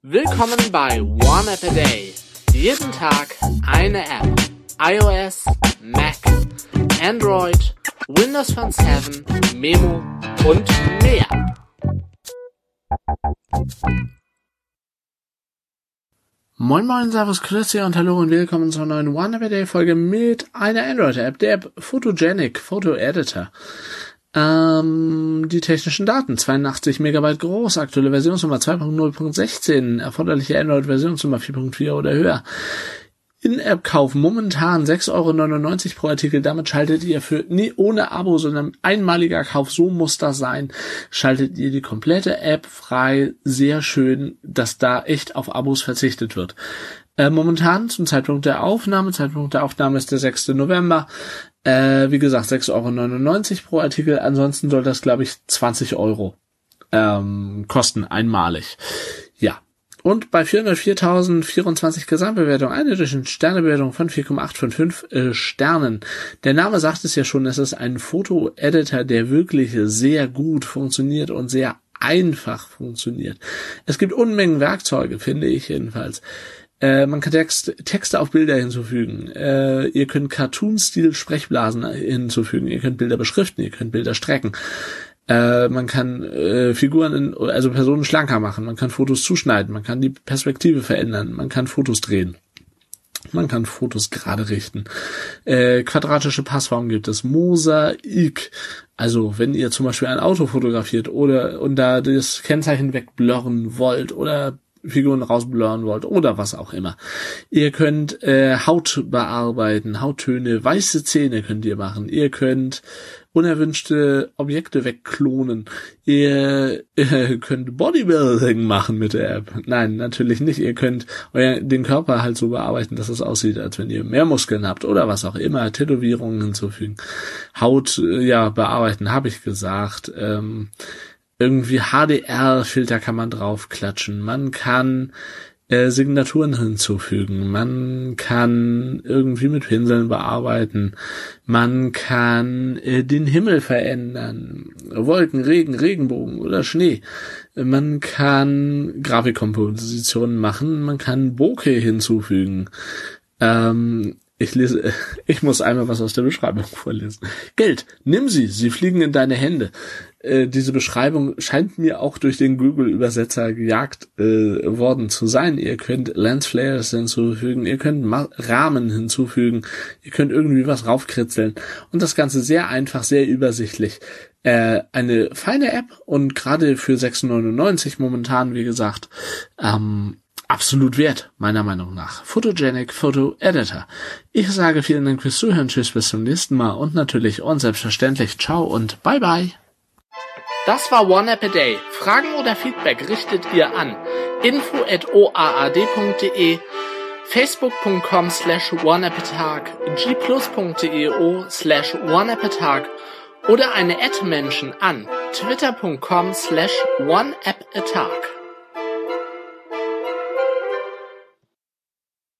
Willkommen bei One App a Day. Jeden Tag eine App. iOS, Mac, Android, Windows Phone 7, Memo und mehr. Moin moin, servus, grüezi und hallo und willkommen zur neuen One App a Day Folge mit einer Android-App, der App Photogenic, Photo Editor. Die technischen Daten, 82 Megabyte groß, aktuelle Versionsnummer 2.0.16, erforderliche Android-Versionsnummer 4.4 oder höher. In-App-Kauf momentan 6,99 € pro Artikel, damit schaltet ihr ohne Abo, sondern einmaliger Kauf, so muss das sein, schaltet ihr die komplette App frei, sehr schön, dass da echt auf Abos verzichtet wird. Momentan zum Zeitpunkt der Aufnahme ist der 6. November, wie gesagt 6,99 € pro Artikel, ansonsten soll das glaube ich 20 € kosten, einmalig. Ja. Und bei 404.024 Gesamtbewertung eine Sternebewertung von 4,8 von 5 Sternen. Der Name sagt es ja schon, es ist ein Foto-Editor, der wirklich sehr gut funktioniert und sehr einfach funktioniert. Es gibt Unmengen Werkzeuge, finde ich jedenfalls. Man kann Texte auf Bilder hinzufügen. Ihr könnt Cartoon-Stil Sprechblasen hinzufügen. Ihr könnt Bilder beschriften. Ihr könnt Bilder strecken. Man kann Personen schlanker machen. Man kann Fotos zuschneiden. Man kann die Perspektive verändern. Man kann Fotos drehen. Man kann Fotos gerade richten. Quadratische Passformen gibt es. Mosaik. Also wenn ihr zum Beispiel ein Auto fotografiert und da das Kennzeichen wegblurren wollt oder Figuren rausblurren wollt oder was auch immer. Ihr könnt Haut bearbeiten, Hauttöne, weiße Zähne könnt ihr machen. Ihr könnt unerwünschte Objekte wegklonen. Ihr könnt Bodybuilding machen mit der App. Nein, natürlich nicht. Ihr könnt den Körper halt so bearbeiten, dass es aussieht, als wenn ihr mehr Muskeln habt oder was auch immer. Tätowierungen hinzufügen. Haut, bearbeiten, habe ich gesagt. Irgendwie HDR-Filter kann man draufklatschen. Man kann Signaturen hinzufügen. Man kann irgendwie mit Pinseln bearbeiten. Man kann den Himmel verändern. Wolken, Regen, Regenbogen oder Schnee. Man kann Grafikkompositionen machen. Man kann Bokeh hinzufügen. Ich muss einmal was aus der Beschreibung vorlesen. Geld, nimm sie fliegen in deine Hände. Diese Beschreibung scheint mir auch durch den Google-Übersetzer gejagt worden zu sein. Ihr könnt Lensflares hinzufügen, ihr könnt Rahmen hinzufügen, ihr könnt irgendwie was raufkritzeln. Und das Ganze sehr einfach, sehr übersichtlich. Eine feine App und gerade für 6,99 € momentan, wie gesagt, absolut wert, meiner Meinung nach. Photogenic Photo Editor. Ich sage vielen Dank fürs Zuhören, tschüss, bis zum nächsten Mal und natürlich und selbstverständlich ciao und bye bye. Das war One App a Day. Fragen oder Feedback richtet ihr an info@oaad.de, facebook.com/oneappatag, gplus.io/oneappatag oder eine @Menschen an twitter.com/oneappatag.